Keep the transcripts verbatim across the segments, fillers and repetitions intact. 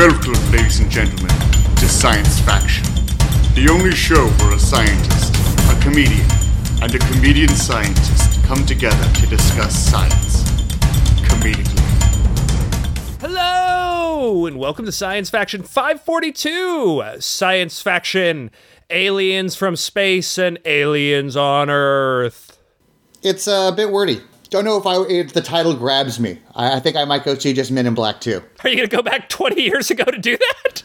Welcome, ladies and gentlemen, to Science Faction, the only show where a scientist, a comedian, and a comedian scientist come together to discuss science comedically. Hello, and welcome to Science Faction five forty-two. Science Faction, aliens from space and aliens on Earth. It's a bit wordy. Don't know if I if the title grabs me. I, I think I might go see just Men in Black two. Are you going to go back twenty years ago to do that?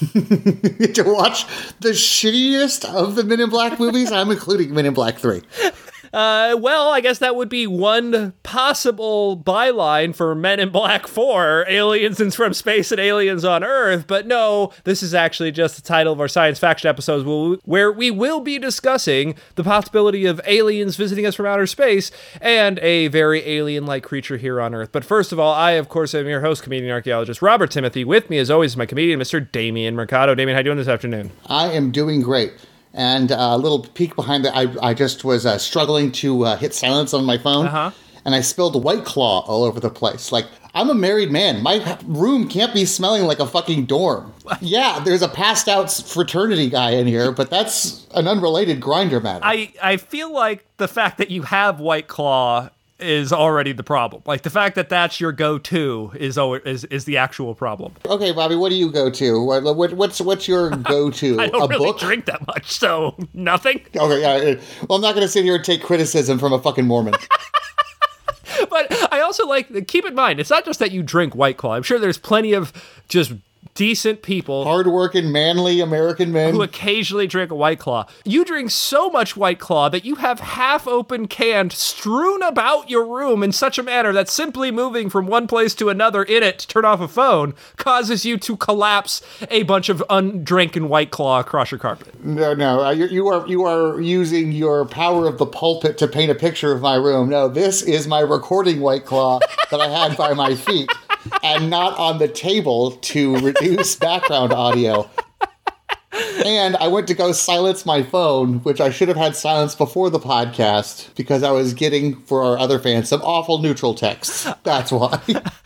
To watch the shittiest of the Men in Black movies? I'm including Men in Black three. Uh, well, I guess that would be one possible byline for Men in Black four, Aliens from Space and Aliens on Earth, but no, this is actually just the title of our Science Faction episodes, where we will be discussing the possibility of aliens visiting us from outer space and a very alien-like creature here on Earth. But first of all, I, of course, am your host, comedian archaeologist Robert Timothy. With me, as always, is my comedian, Mister Damien Mercado. Damien, how you doing this afternoon? I am doing great. And uh, a little peek behind that, I, I just was uh, struggling to uh, hit silence on my phone, uh-huh. and I spilled White Claw all over the place. Like, I'm a married man. My room can't be smelling like a fucking dorm. Yeah, there's a passed out fraternity guy in here, but that's an unrelated grinder matter. I, I feel like the fact that you have White Claw is already the problem. Like, the fact that that's your go-to is is is the actual problem. Okay, Bobby, what do you go to? What, what, what's what's your go-to? I don't a really book? drink that much, so nothing. Okay, yeah. Well, I'm not going to sit here and take criticism from a fucking Mormon. But I also like, keep in mind, it's not just that you drink White Claw. I'm sure there's plenty of just decent people, hard-working, manly American men who occasionally drink a White Claw. You drink so much White Claw that you have half-open can strewn about your room in such a manner that simply moving from one place to another in it to turn off a phone causes you to collapse a bunch of undrinking White Claw across your carpet. No, no, uh, you, you are you are using your power of the pulpit to paint a picture of my room. No, this is my recording White Claw that I had by my feet. And not on the table to reduce background audio. And I went to go silence my phone, which I should have had silenced before the podcast, because I was getting, for our other fans, some awful neutral texts. That's why.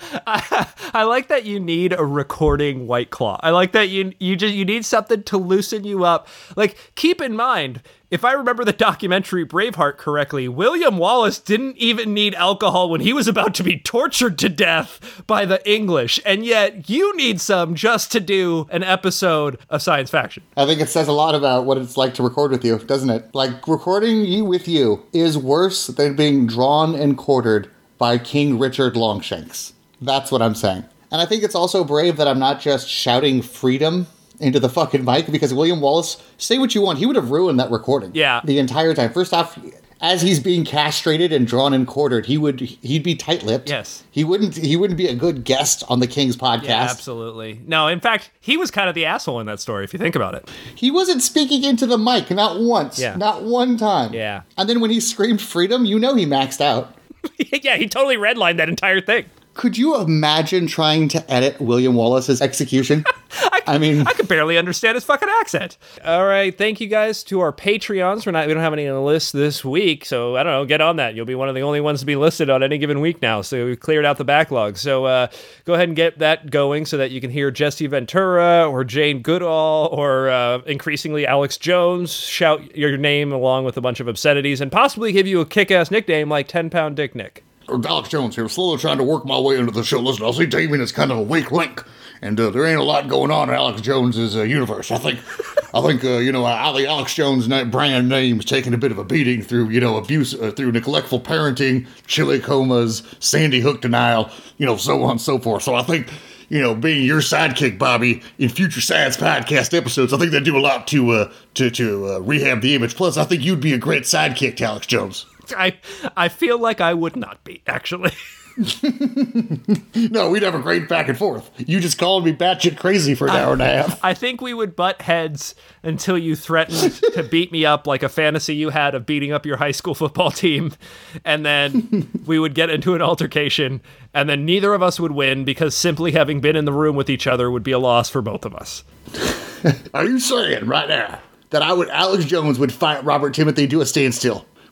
I, I like that you need a recording White Claw. I like that you you just you need something to loosen you up. Like, keep in mind, if I remember the documentary Braveheart correctly, William Wallace didn't even need alcohol when he was about to be tortured to death by the English, and yet you need some just to do an episode of Science Faction. I think it says a lot about what it's like to record with you, doesn't it? Like, recording you with you is worse than being drawn and quartered by King Richard Longshanks. That's what I'm saying. And I think it's also brave that I'm not just shouting freedom into the fucking mic, because William Wallace, say what you want, he would have ruined that recording. Yeah. The entire time. First off, as he's being castrated and drawn and quartered, he would he'd be tight-lipped. Yes. He wouldn't he wouldn't be a good guest on the King's podcast. Yeah, absolutely. No, in fact, he was kind of the asshole in that story, if you think about it. He wasn't speaking into the mic, not once. Yeah. Not one time. Yeah. And then when he screamed freedom, you know he maxed out. Yeah, he totally redlined that entire thing. Could you imagine trying to edit William Wallace's execution? I, I mean, I could barely understand his fucking accent. All right, thank you guys to our Patreons. We're not, we don't have any on the list this week, so I don't know, get on that. You'll be one of the only ones to be listed on any given week now, so we've cleared out the backlog. So uh, go ahead and get that going so that you can hear Jesse Ventura or Jane Goodall or uh, increasingly Alex Jones shout your name along with a bunch of obscenities and possibly give you a kick-ass nickname like ten pound Dick Nick. Alex Jones here, slowly trying to work my way into the show. Listen, I'll see Damien is kind of a weak link, and uh, there ain't a lot going on in Alex Jones's uh, universe. I think, I think, uh, you know, uh, the Alex Jones na- brand name's taking a bit of a beating through, you know, abuse, uh, through neglectful parenting, chili comas, Sandy Hook denial, you know, so on and so forth. So I think, you know, being your sidekick, Bobby, in future Science Podcast episodes, I think they do a lot to uh, to to uh, rehab the image. Plus, I think you'd be a great sidekick to Alex Jones. I I feel like I would not be, actually. No, we'd have a great back and forth. You just called me batshit crazy for an I, hour and a half. I think we would butt heads until you threatened to beat me up like a fantasy you had of beating up your high school football team. And then we would get into an altercation, and then neither of us would win because simply having been in the room with each other would be a loss for both of us. Are you saying right now that I would Alex Jones would fight Robert Timothy to a standstill?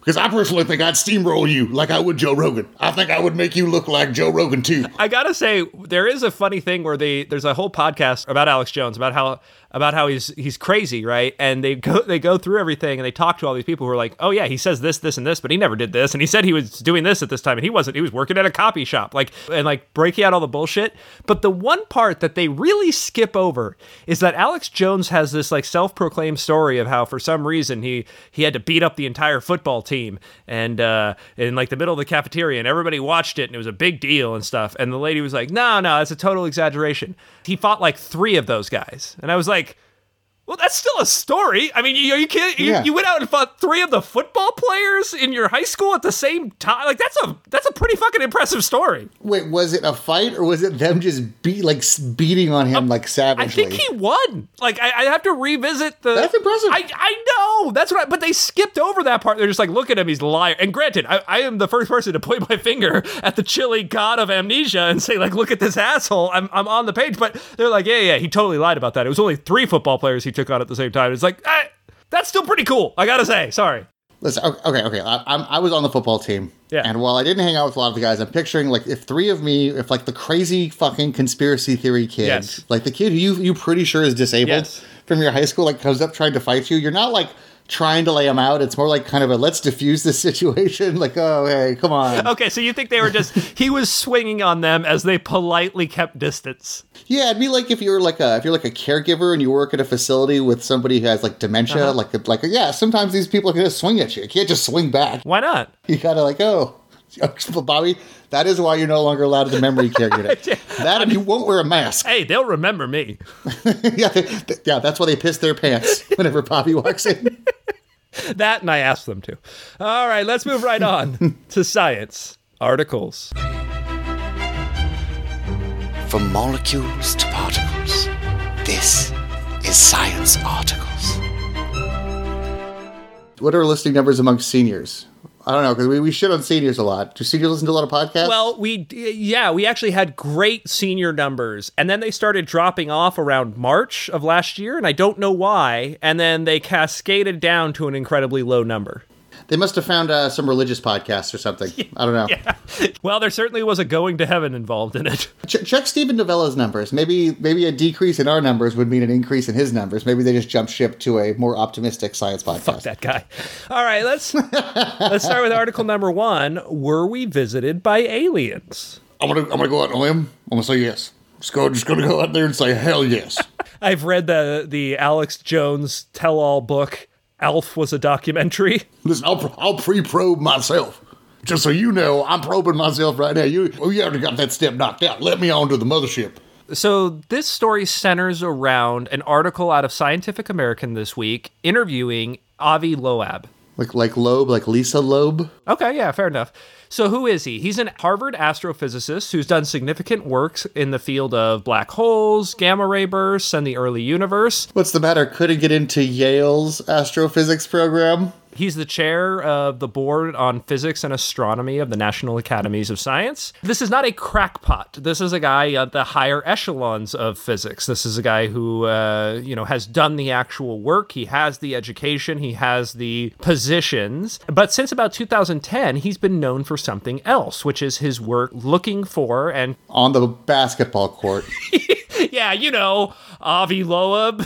Because I personally think I'd steamroll you like I would Joe Rogan. I think I would make you look like Joe Rogan too. I gotta say, there is a funny thing where they there's a whole podcast about Alex Jones, about how about how he's he's crazy, right? And they go they go through everything and they talk to all these people who are like, oh yeah, he says this, this, and this, but he never did this, and he said he was doing this at this time, and he wasn't. He was working at a copy shop, like and like breaking out all the bullshit. But the one part that they really skip over is that Alex Jones has this like self-proclaimed story of how for some reason he he had to beat up the entire football team and uh, in like the middle of the cafeteria, and everybody watched it, and it was a big deal and stuff. And the lady was like, no, no, that's a total exaggeration. He fought like three of those guys, and I was like, well, that's still a story. I mean, you you can't you, Yeah. you went out and fought three of the football players in your high school at the same time. Like that's a that's a pretty fucking impressive story. Wait, was it a fight or was it them just beat like s- beating on him like I savagely? think he won. Like I, I have to revisit the. That's impressive. I I know that's what. I, but they skipped over that part. They're just like, look at him, he's a liar. And granted, I, I am the first person to point my finger at the chilly god of amnesia and say like, look at this asshole. I'm I'm on the page. But they're like, yeah, yeah, he totally lied about that. It was only three football players he took on at the same time. It's like, eh, that's still pretty cool. I gotta say, sorry. Listen, o- okay, okay. I, I'm, I was on the football team. Yeah. And while I didn't hang out with a lot of the guys, I'm picturing like if three of me, if like the crazy fucking conspiracy theory kid, Yes. like the kid who you you pretty sure is disabled Yes. from your high school, like comes up trying to fight you, you're not like trying to lay him out. It's more like kind of a let's diffuse this situation. Like, oh, hey, come on. Okay, so you think they were just he was swinging on them as they politely kept distance. Yeah, it'd be like if you're like a if you're like a caregiver and you work at a facility with somebody who has like dementia, Uh-huh. like like yeah, sometimes these people can just swing at you. You can't just swing back. Why not? You gotta like, oh, Bobby, that is why you're no longer allowed in the memory care unit. That and you won't wear a mask. Hey, they'll remember me. yeah, they, th- yeah, that's why they piss their pants whenever Bobby walks in. That and I asked them to. All right, let's move right on to science articles. From molecules to particles, this is Science Articles. What are listing numbers amongst seniors? I don't know, because we, we shit on seniors a lot. Do seniors listen to a lot of podcasts? Well, we yeah, we actually had great senior numbers, and then they started dropping off around March of last year, and I don't know why, and then they cascaded down to an incredibly low number. they must have found uh, some religious podcasts or something. I don't know. Yeah. Well, there certainly was a going to heaven involved in it. Ch- check Stephen Novella's numbers. Maybe maybe a decrease in our numbers would mean an increase in his numbers. Maybe they just jumped ship to a more optimistic science podcast. Fuck that guy. All right, let's let's start with article number one. Were we visited by aliens? I'm gonna I'm gonna go out on a limb. I'm gonna say yes. Just go just gonna go out there and say hell yes. I've read the the Alex Jones tell-all book. Alf was a documentary. Listen, I'll I'll pre-probe myself. Just so you know, I'm probing myself right now. You well, you already got that step knocked out. Let me on to the mothership. So this story centers around an article out of Scientific American this week interviewing Avi Loeb. Like like Loeb, like Lisa Loeb. Okay, yeah, fair enough. So who is he? He's an Harvard astrophysicist who's done significant work in the field of black holes, gamma ray bursts, and the early universe. What's the matter? Couldn't get into Yale's astrophysics program? He's the chair of the board on physics and astronomy of the National Academies of Science. This is not a crackpot. This is a guy at the higher echelons of physics. This is a guy who, uh, you know, has done the actual work. He has the education. He has the positions. But since about two thousand ten, he's been known for something else, which is his work looking for and... On the basketball court. yeah, you know, Avi Loeb...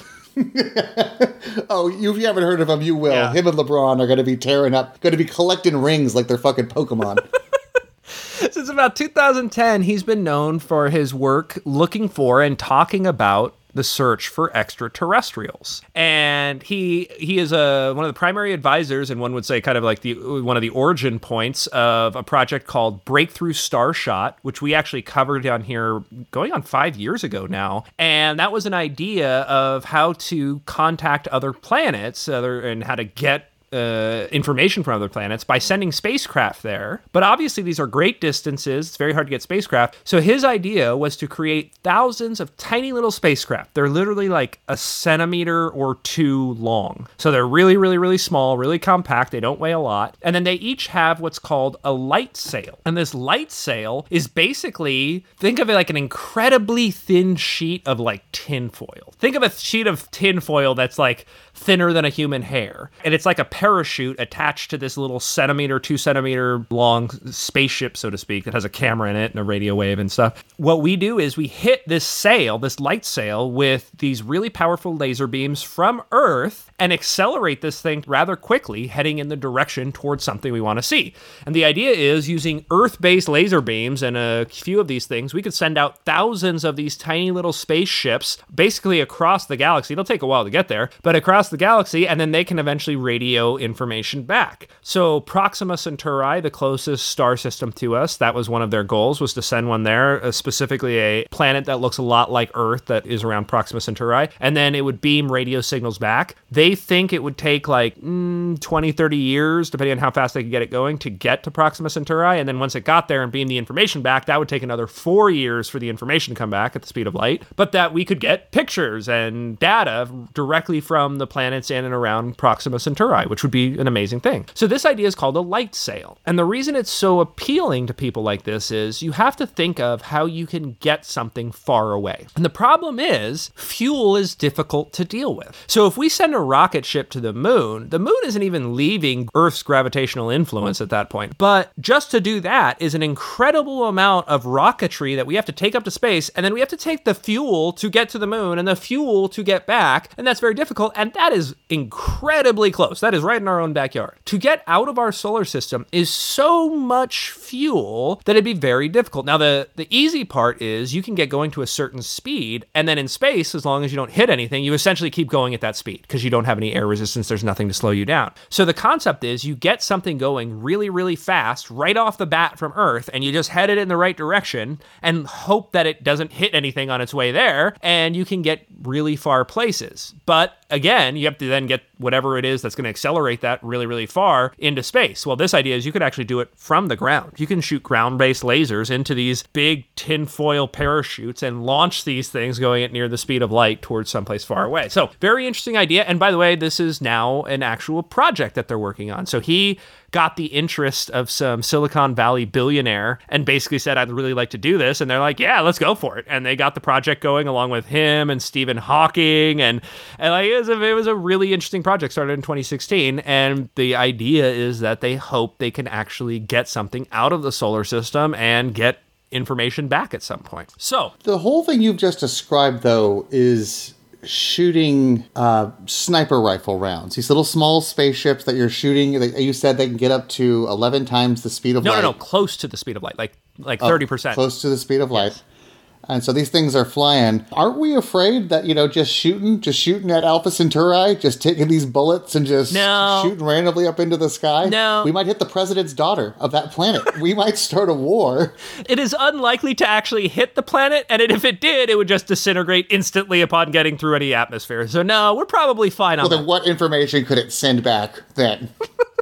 Oh, you, if you haven't heard of him, you will. Yeah. Him and LeBron are going to be tearing up, going to be collecting rings like they're fucking Pokemon. Since about two thousand ten, he's been known for his work looking for and talking about the search for extraterrestrials. And he he is a one of the primary advisors, and one would say kind of like the one of the origin points of a project called Breakthrough Starshot, which we actually covered on here going on five years ago now. And that was an idea of how to contact other planets other, and how to get Uh, information from other planets by sending spacecraft there. But obviously these are great distances. It's very hard to get spacecraft. So his idea was to create thousands of tiny little spacecraft. They're literally like a centimeter or two long. So they're really, really, really small, really compact. They don't weigh a lot. And then they each have what's called a light sail. And this light sail is basically, think of it like an incredibly thin sheet of like tinfoil. Think of a sheet of tinfoil that's like thinner than a human hair. And it's like a parachute attached to this little centimeter, two centimeter long spaceship, so to speak, that has a camera in it and a radio wave and stuff. What we do is we hit this sail, this light sail, with these really powerful laser beams from Earth and accelerate this thing rather quickly, heading in the direction towards something we want to see. And the idea is, using Earth-based laser beams and a few of these things, we could send out thousands of these tiny little spaceships basically across the galaxy. It'll take a while to get there, but across the galaxy, and then they can eventually radio information back. So Proxima Centauri, the closest star system to us, that was one of their goals, was to send one there, uh, specifically a planet that looks a lot like Earth that is around Proxima Centauri, and then it would beam radio signals back. They think it would take like mm, twenty, thirty years, depending on how fast they could get it going, to get to Proxima Centauri, and then once it got there and beamed the information back, that would take another four years for the information to come back at the speed of light, but that we could get pictures and data directly from the planets in and around Proxima Centauri, which would be an amazing thing. So this idea is called a light sail. And the reason it's so appealing to people like this is you have to think of how you can get something far away. And the problem is fuel is difficult to deal with. So if we send a rocket ship to the moon, the moon isn't even leaving Earth's gravitational influence at that point. But just to do that is an incredible amount of rocketry that we have to take up to space, and then we have to take the fuel to get to the moon and the fuel to get back, and that's very difficult, and that is incredibly close. That is right in our own backyard. To get out of our solar system is so much fuel that it'd be very difficult. Now, the, the easy part is you can get going to a certain speed, and then in space, as long as you don't hit anything, you essentially keep going at that speed because you don't have any air resistance. There's nothing to slow you down. So the concept is you get something going really, really fast right off the bat from Earth, and you just head it in the right direction and hope that it doesn't hit anything on its way there, and you can get really far places. But again, you have to then get whatever it is that's going to accelerate that really, really far into space. Well, this idea is you could actually do it from the ground. You can shoot ground-based lasers into these big tinfoil parachutes and launch these things going at near the speed of light towards someplace far away. So very interesting idea. And by the way, this is now an actual project that they're working on. So he got the interest of some Silicon Valley billionaire and basically said, I'd really like to do this. And they're like, yeah, let's go for it. And they got the project going along with him and Stephen Hawking. And, and like, it was, a, it was a really interesting project, started in twenty sixteen. And the idea is that they hope they can actually get something out of the solar system and get information back at some point. So the whole thing you've just described, though, is shooting uh, sniper rifle rounds. These little small spaceships that you're shooting, you said they can get up to eleven times the speed of no, light. No, no, no, close to the speed of light, like like thirty percent. Oh, close to the speed of light. Yes. And so these things are flying. Aren't we afraid that, you know, just shooting, just shooting at Alpha Centauri, just taking these bullets and just no. shooting randomly up into the sky? No. We might hit the president's daughter of that planet. We might start a war. It is unlikely to actually hit the planet, and if it did, it would just disintegrate instantly upon getting through any atmosphere. So no, we're probably fine on well, that. Well, then what information could it send back then?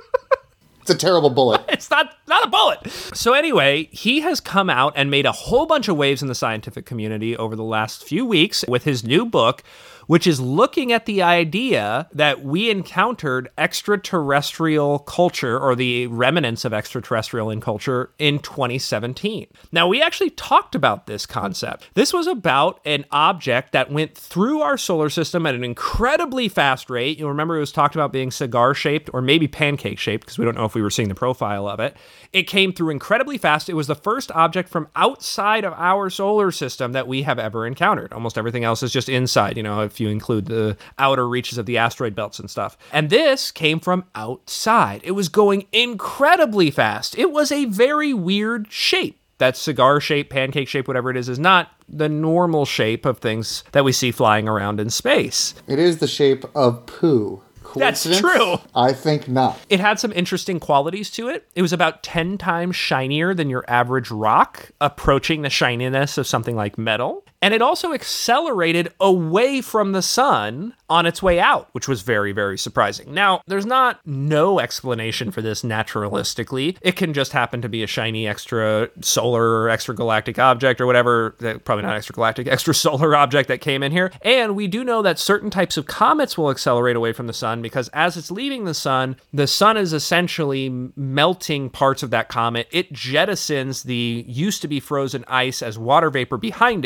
It's a terrible bullet. It's not not a bullet. So anyway, he has come out and made a whole bunch of waves in the scientific community over the last few weeks with his new book, which is looking at the idea that we encountered extraterrestrial culture, or the remnants of extraterrestrial in culture, in twenty seventeen. Now, we actually talked about this concept. This was about an object that went through our solar system at an incredibly fast rate. You'll remember it was talked about being cigar-shaped or maybe pancake-shaped, because we don't know if we were seeing the profile of it. It came through incredibly fast. It was the first object from outside of our solar system that we have ever encountered. Almost everything else is just inside, you know, if you include the outer reaches of the asteroid belts and stuff. And this came from outside. It was going incredibly fast. It was a very weird shape. That cigar shape, pancake shape, whatever it is, is not the normal shape of things that we see flying around in space. It is the shape of poo. That's true. I think not. It had some interesting qualities to it. It was about ten times shinier than your average rock, approaching the shininess of something like metal. And it also accelerated away from the sun on its way out, which was very, very surprising. Now, there's not no explanation for this naturalistically. It can just happen to be a shiny extra solar or extragalactic object or whatever, probably not extragalactic, extra solar object that came in here. And we do know that certain types of comets will accelerate away from the sun because as it's leaving the sun, the sun is essentially melting parts of that comet. It jettisons the used to be frozen ice as water vapor behind it and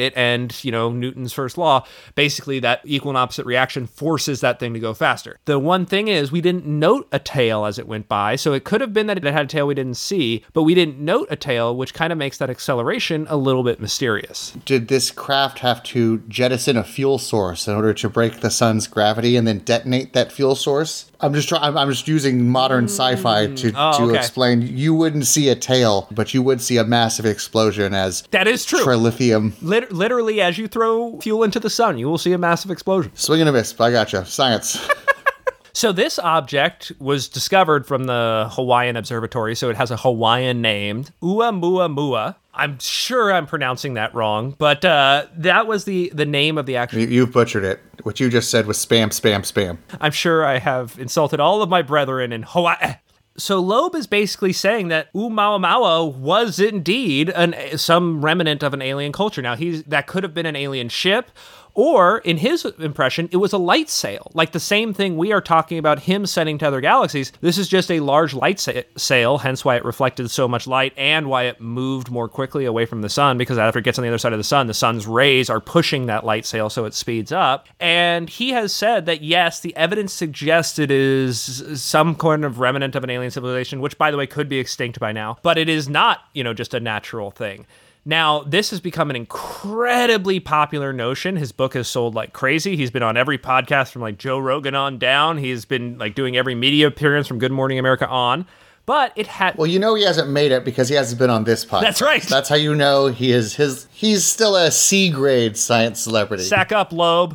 and, you know, Newton's first law, basically that equal and opposite reaction forces that thing to go faster. The one thing is we didn't note a tail as it went by, so it could have been that it had a tail we didn't see, but we didn't note a tail, which kind of makes that acceleration a little bit mysterious. Did this craft have to jettison a fuel source in order to break the sun's gravity and then detonate that fuel source? I'm just trying. I'm, I'm just using modern sci-fi to, Oh, to okay. explain. You wouldn't see a tail, but you would see a massive explosion as That is true. trilithium. Lit- literally, as you throw fuel into the sun, you will see a massive explosion. Swing and a miss. I gotcha. Science. So this object was discovered from the Hawaiian Observatory, so it has a Hawaiian name, Oumuamua. I'm sure I'm pronouncing that wrong, but uh, that was the, the name of the actual... you, you butchered it. What you just said was spam, spam, spam. I'm sure I have insulted all of my brethren in Hawaii. So Loeb is basically saying that Oumuamua was indeed an, some remnant of an alien culture. Now, he's that could have been an alien ship, or, in his impression, it was a light sail. Like the same thing we are talking about him sending to other galaxies. This is just a large light sa- sail, hence why it reflected so much light and why it moved more quickly away from the sun, because after it gets on the other side of the sun, the sun's rays are pushing that light sail so it speeds up. And he has said that, yes, the evidence suggests it is some kind of remnant of an alien civilization, which, by the way, could be extinct by now, but it is not, you know, just a natural thing. Now, this has become an incredibly popular notion. His book has sold like crazy. He's been on every podcast from like Joe Rogan on down. He's been like doing every media appearance from Good Morning America on. But it had... Well, you know he hasn't made it because he hasn't been on this podcast. That's right. That's how you know he is his. He's still a C-grade science celebrity. Sack up, Loeb.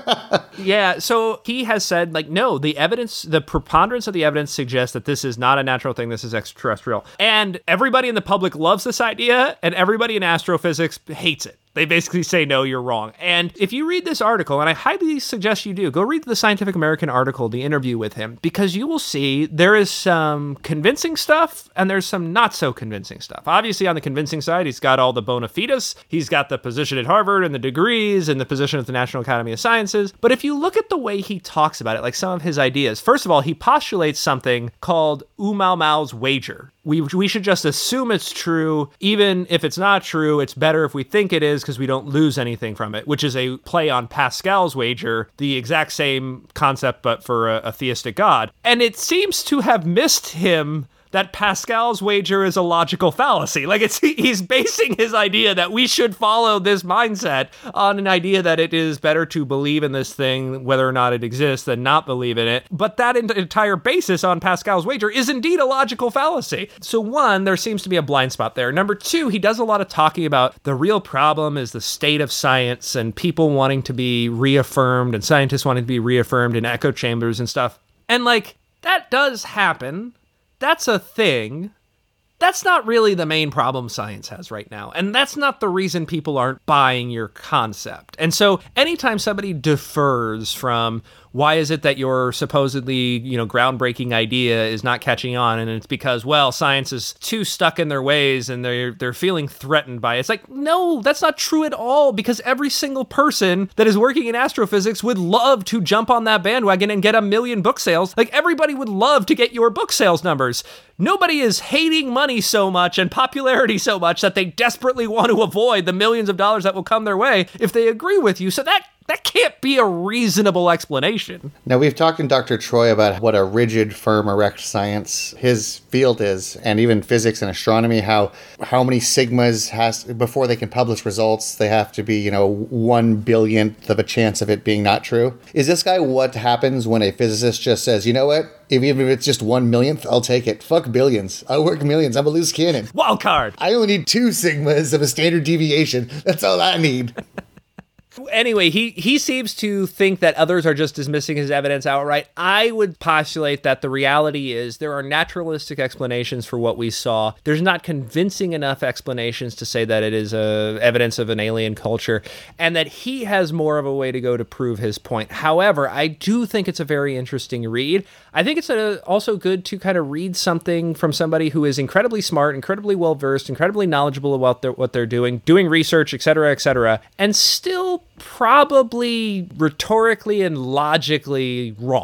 Yeah, so he has said, like, no, the evidence, the preponderance of the evidence suggests that this is not a natural thing, this is extraterrestrial. And everybody in the public loves this idea, and everybody in astrophysics hates it. They basically say, no, you're wrong. And if you read this article, and I highly suggest you do, go read the Scientific American article, the interview with him, because you will see there is some convincing stuff and there's some not so convincing stuff. Obviously, on the convincing side, he's got all the bona fides. He's got the position at Harvard and the degrees and the position at the National Academy of Sciences. But if you look at the way he talks about it, like some of his ideas, first of all, he postulates something called Oumuamua's wager. We, we should just assume it's true. Even if it's not true, it's better if we think it is because we don't lose anything from it, which is a play on Pascal's wager, the exact same concept but for a, a theistic god. And it seems to have missed him that Pascal's wager is a logical fallacy. Like, it's he's basing his idea that we should follow this mindset on an idea that it is better to believe in this thing, whether or not it exists, than not believe in it. But that entire basis on Pascal's wager is indeed a logical fallacy. So one, there seems to be a blind spot there. Number two, he does a lot of talking about the real problem is the state of science and people wanting to be reaffirmed and scientists wanting to be reaffirmed in echo chambers and stuff. And like, that does happen. That's a thing. That's not really the main problem science has right now. And that's not the reason people aren't buying your concept. And so anytime somebody defers from why is it that your supposedly, you know, groundbreaking idea is not catching on, and it's because, well, science is too stuck in their ways and they're they're feeling threatened by it. It's like, no, that's not true at all, because every single person that is working in astrophysics would love to jump on that bandwagon and get a million book sales. Like, everybody would love to get your book sales numbers. Nobody is hating money so much and popularity so much that they desperately want to avoid the millions of dollars that will come their way if they agree with you. So that That can't be a reasonable explanation. Now, we've talked to Doctor Troy about what a rigid, firm, erect science his field is, and even physics and astronomy, how how many sigmas has, before they can publish results, they have to be, you know, one billionth of a chance of it being not true. Is this guy what happens when a physicist just says, you know what, if, even if it's just one millionth, I'll take it. Fuck billions. I work millions. I'm a loose cannon. Wild card. I only need two sigmas of a standard deviation. That's all I need. Anyway, he, he seems to think that others are just dismissing his evidence outright. I would postulate that the reality is there are naturalistic explanations for what we saw. There's not convincing enough explanations to say that it is a evidence of an alien culture, and that he has more of a way to go to prove his point. However, I do think it's a very interesting read. I think it's a, also good to kind of read something from somebody who is incredibly smart, incredibly well-versed, incredibly knowledgeable about their, what they're doing, doing research, et cetera, et cetera, and still probably rhetorically and logically wrong.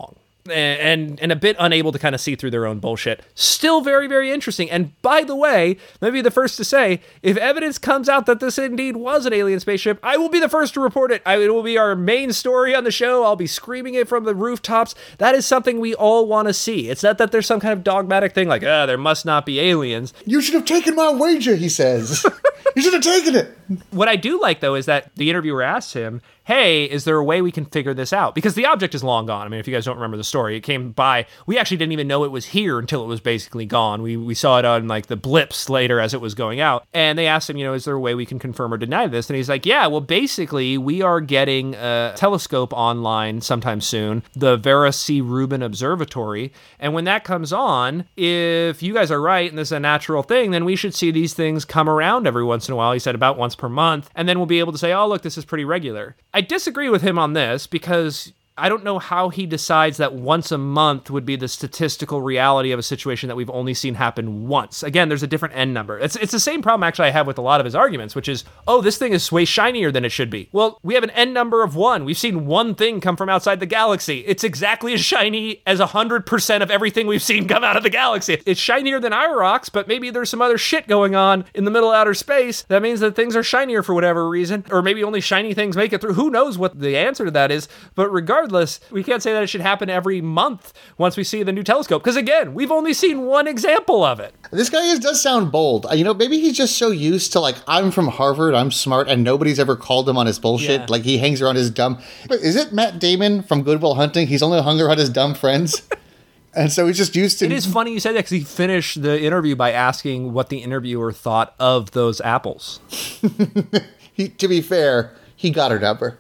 and and a bit unable to kind of see through their own bullshit. Still very, very interesting. And by the way, let me be the first to say, if evidence comes out that this indeed was an alien spaceship, I will be the first to report it. I, it will be our main story on the show. I'll be screaming it from the rooftops. That is something we all want to see. It's not that there's some kind of dogmatic thing like, ah, there must not be aliens. You should have taken my wager, he says. You should have taken it. What I do like, though, is that the interviewer asks him, hey, is there a way we can figure this out? Because the object is long gone. I mean, if you guys don't remember the story, it came by. We actually didn't even know it was here until it was basically gone. We we saw it on like the blips later as it was going out. And they asked him, you know, is there a way we can confirm or deny this? And he's like, yeah, well, basically, we are getting a telescope online sometime soon, the Vera C. Rubin Observatory. And when that comes on, if you guys are right and this is a natural thing, then we should see these things come around every once in a while. He said about once per month. And then we'll be able to say, oh, look, this is pretty regular. I disagree with him on this because I don't know how he decides that once a month would be the statistical reality of a situation that we've only seen happen once. Again, there's a different N number. It's it's the same problem actually I have with a lot of his arguments, which is, oh, this thing is way shinier than it should be. Well, we have an N number of one. We've seen one thing come from outside the galaxy. It's exactly as shiny as one hundred percent of everything we've seen come out of the galaxy. It's shinier than our rocks, but maybe there's some other shit going on in the middle of outer space. That means that things are shinier for whatever reason, or maybe only shiny things make it through. Who knows what the answer to that is, but regardless, we can't say that it should happen every month once we see the new telescope. Because again, we've only seen one example of it. This guy is, does sound bold. You know, maybe he's just so used to like, I'm from Harvard, I'm smart, and nobody's ever called him on his bullshit. Yeah. Like he hangs around his dumb. But is it Matt Damon from Good Will Hunting? He's only hung around his dumb friends. And so he's just used to... It is funny you said that because he finished the interview by asking what the interviewer thought of those apples. he, to be fair, he got her number.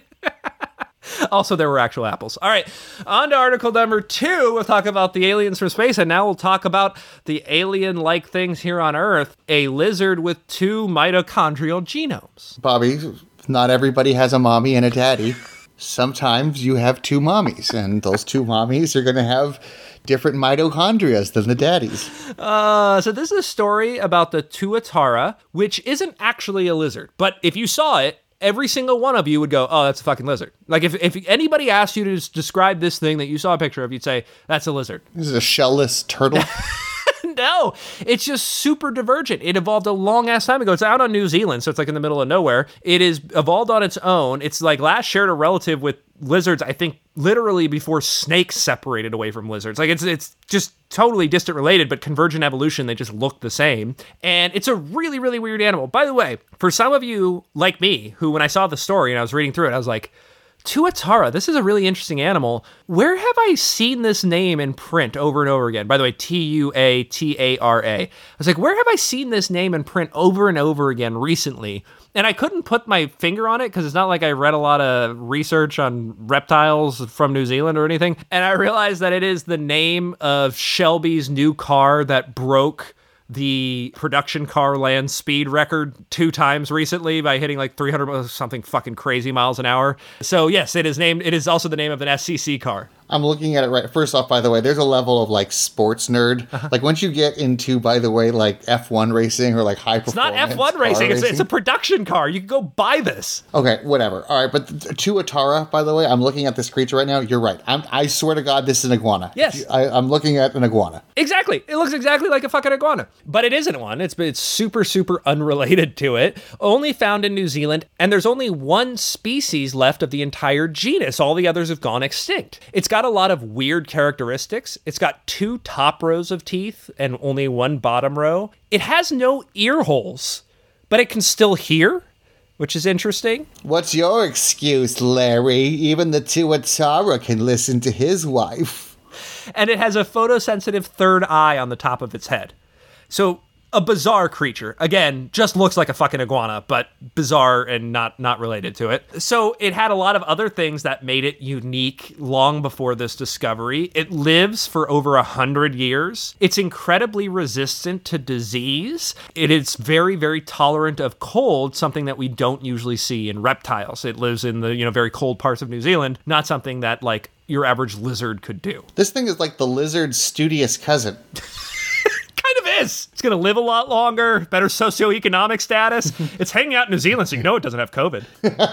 Also, there were actual apples. All right, on to article number two. We'll talk about the aliens from space, and now we'll talk about the alien-like things here on Earth. A lizard with two mitochondrial genomes. Bobby, not everybody has a mommy and a daddy. Sometimes you have two mommies, and those two mommies are going to have different mitochondria than the daddies. Uh, so this is a story about the tuatara, which isn't actually a lizard. But if you saw it, every single one of you would go, oh, that's a fucking lizard. Like, if, if anybody asked you to just describe this thing that you saw a picture of, you'd say, that's a lizard. This is a shellless turtle. No, it's just super divergent. It evolved a long-ass time ago. It's out on New Zealand, so it's like in the middle of nowhere. It is evolved on its own. It's like last shared a relative with lizards, I think, literally before snakes separated away from lizards. Like, it's it's just totally distant related, but convergent evolution, they just look the same. And it's a really, really weird animal. By the way, for some of you like me, who when I saw the story and I was reading through it, I was like, tuatara, this is a really interesting animal. Where have I seen this name in print over and over again? By the way, T U A T A R A. I was like, where have I seen this name in print over and over again recently? And I couldn't put my finger on it because it's not like I read a lot of research on reptiles from New Zealand or anything. And I realized that it is the name of Shelby's new car that broke the production car land speed record two times recently by hitting like three hundred something fucking crazy miles an hour. So yes, it is named, it is also the name of an S C C car. I'm looking at it right. First off, by the way, there's a level of like sports nerd. Uh-huh. Like once you get into, by the way, like F one racing or like high performance. It's not F one racing. It's, it's a production car. You can go buy this. Okay, whatever. All right, but tuatara, by the way, I'm looking at this creature right now. You're right. I'm, I swear to God, this is an iguana. Yes. I, I'm looking at an iguana. Exactly. It looks exactly like a fucking iguana. But it isn't one. It's, it's super, super unrelated to it. Only found in New Zealand. And there's only one species left of the entire genus. All the others have gone extinct. It's got a lot of weird characteristics. It's got two top rows of teeth and only one bottom row. It has no ear holes, but it can still hear, which is interesting. What's your excuse, Larry? Even the tuatara can listen to his wife. And it has a photosensitive third eye on the top of its head. So a bizarre creature. Again, just looks like a fucking iguana, but bizarre and not not related to it. So it had a lot of other things that made it unique long before this discovery. It lives for over a hundred years. It's incredibly resistant to disease. It is very, very tolerant of cold, something that we don't usually see in reptiles. It lives in the, you know, very cold parts of New Zealand, not something that like your average lizard could do. This thing is like the lizard's studious cousin. Kind of is! It's going to live a lot longer, better socioeconomic status. It's hanging out in New Zealand, so you know it doesn't have COVID.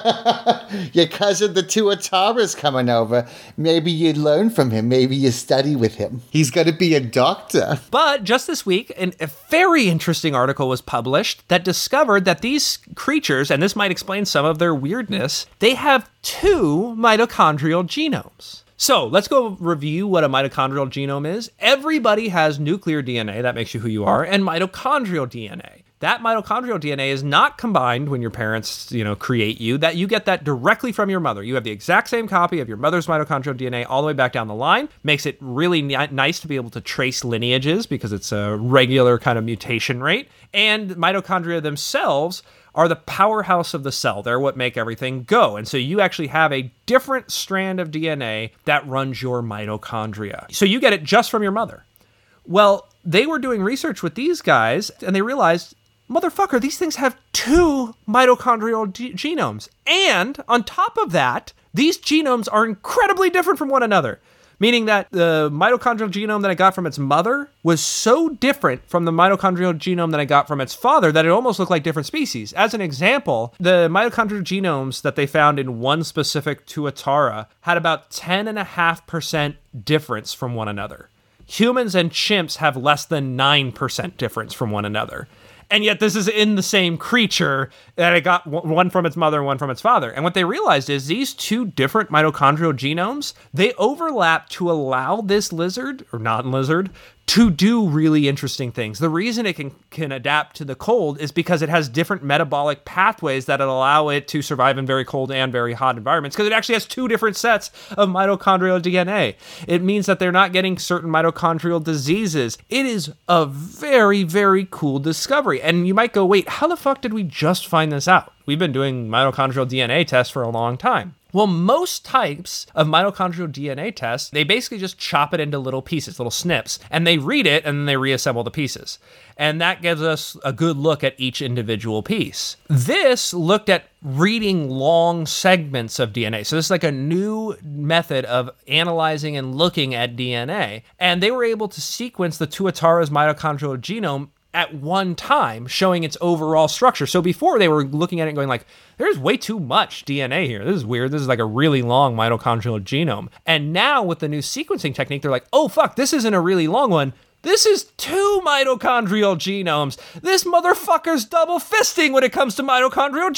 Your cousin, the Tuatara's coming over. Maybe you learn from him. Maybe you study with him. He's going to be a doctor. But just this week, an, a very interesting article was published that discovered that these creatures, and this might explain some of their weirdness, they have two mitochondrial genomes. So let's go review what a mitochondrial genome is. Everybody has nuclear D N A, that makes you who you are, and mitochondrial D N A. That mitochondrial D N A is not combined when your parents, you know, create you. That you get that directly from your mother. You have the exact same copy of your mother's mitochondrial D N A all the way back down the line. Makes it really ni- nice to be able to trace lineages because it's a regular kind of mutation rate. And mitochondria themselves are the powerhouse of the cell. They're what make everything go. And so you actually have a different strand of D N A that runs your mitochondria. So you get it just from your mother. Well, they were doing research with these guys, and they realized, motherfucker, these things have two mitochondrial g- genomes. And on top of that, these genomes are incredibly different from one another. Meaning that the mitochondrial genome that I got from its mother was so different from the mitochondrial genome that I got from its father that it almost looked like different species. As an example, the mitochondrial genomes that they found in one specific Tuatara had about ten point five percent difference from one another. Humans and chimps have less than nine percent difference from one another. And yet this is in the same creature that it got one from its mother and one from its father. And what they realized is these two different mitochondrial genomes, they overlap to allow this lizard, or non-lizard, to do really interesting things. The reason it can, can adapt to the cold is because it has different metabolic pathways that allow it to survive in very cold and very hot environments, because it actually has two different sets of mitochondrial D N A. It means that they're not getting certain mitochondrial diseases. It is a very, very cool discovery. And you might go, wait, how the fuck did we just find this out? We've been doing mitochondrial D N A tests for a long time. Well, most types of mitochondrial D N A tests, they basically just chop it into little pieces, little snips, and they read it and then they reassemble the pieces. And that gives us a good look at each individual piece. This looked at reading long segments of D N A. So this is like a new method of analyzing and looking at D N A. And they were able to sequence the Tuatara's mitochondrial genome at one time, showing its overall structure. So before they were looking at it and going like, there's way too much D N A here. This is weird. This is like a really long mitochondrial genome. And now with the new sequencing technique, they're like, oh fuck, this isn't a really long one. This is two mitochondrial genomes. This motherfucker's double fisting when it comes to mitochondrial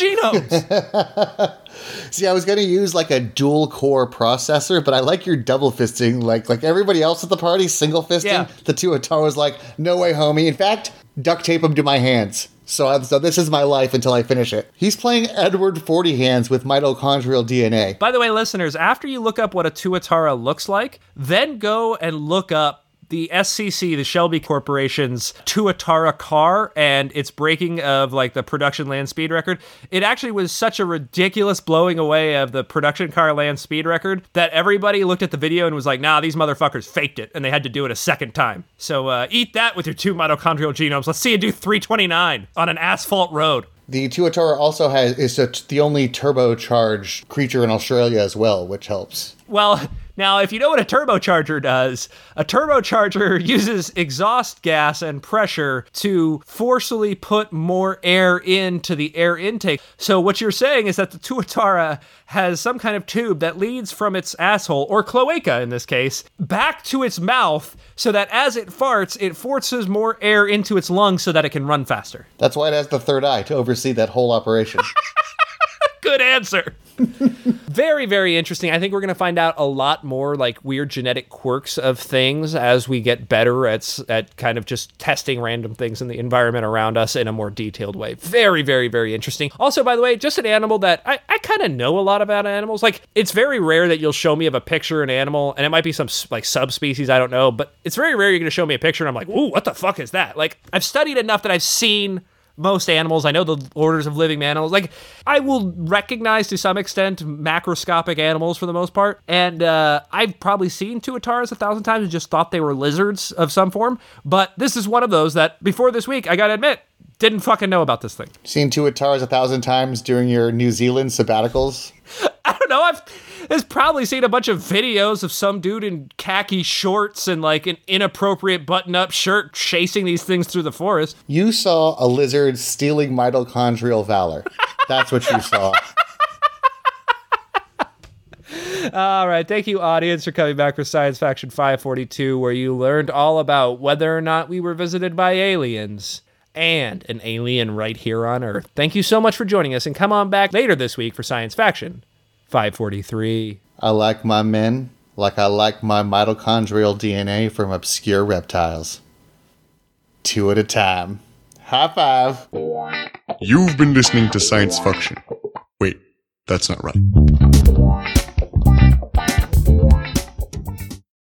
genomes. See, I was going to use like a dual core processor, but I like your double fisting. Like like everybody else at the party, single fisting. Yeah. The Tuatara was like, no way, homie. In fact, duct tape them to my hands. So, I, so this is my life until I finish it. He's playing Edward Forty Hands with mitochondrial D N A. By the way, listeners, after you look up what a Tuatara looks like, then go and look up the S C C, the Shelby Corporation's Tuatara car, and its breaking of like the production land speed record. It actually was such a ridiculous blowing away of the production car land speed record that everybody looked at the video and was like, nah, these motherfuckers faked it, and they had to do it a second time. So uh, eat that with your two mitochondrial genomes. Let's see you do three twenty-nine on an asphalt road. The Tuatara also has is a, the only turbocharged creature in Australia as well, which helps. Well, now, if you know what a turbocharger does, a turbocharger uses exhaust gas and pressure to forcibly put more air into the air intake. So what you're saying is that the Tuatara has some kind of tube that leads from its asshole, or cloaca in this case, back to its mouth so that as it farts, it forces more air into its lungs so that it can run faster. That's why it has the third eye, to oversee that whole operation. Good answer. Very, very interesting. I think we're going to find out a lot more like weird genetic quirks of things as we get better at, at kind of just testing random things in the environment around us in a more detailed way. Very, very, very interesting. Also, by the way, just an animal that I, I kind of know a lot about animals. Like, it's very rare that you'll show me of a picture of an animal, and it might be some like subspecies, I don't know, but it's very rare you're going to show me a picture and I'm like, ooh, what the fuck is that? Like, I've studied enough that I've seen most animals. I know the orders of living animals. Like, I will recognize to some extent macroscopic animals for the most part. And uh, I've probably seen Tuataras a thousand times and just thought they were lizards of some form. But this is one of those that before this week, I gotta admit, didn't fucking know about this thing. Seen Tuataras a thousand times during your New Zealand sabbaticals? I don't don't know. I've I've probably seen a bunch of videos of some dude in khaki shorts and like an inappropriate button-up shirt chasing these things through the forest. You saw a lizard stealing mitochondrial valor. That's what you saw. All right. Thank you, audience, for coming back for Science Faction five forty-two, where you learned all about whether or not we were visited by aliens and an alien right here on Earth. Thank you so much for joining us, and come on back later this week for Science Faction five forty-three. I like my men like I like my mitochondrial D N A from obscure reptiles. Two at a time. High five. You've been listening to Science Faction. Wait, that's not right.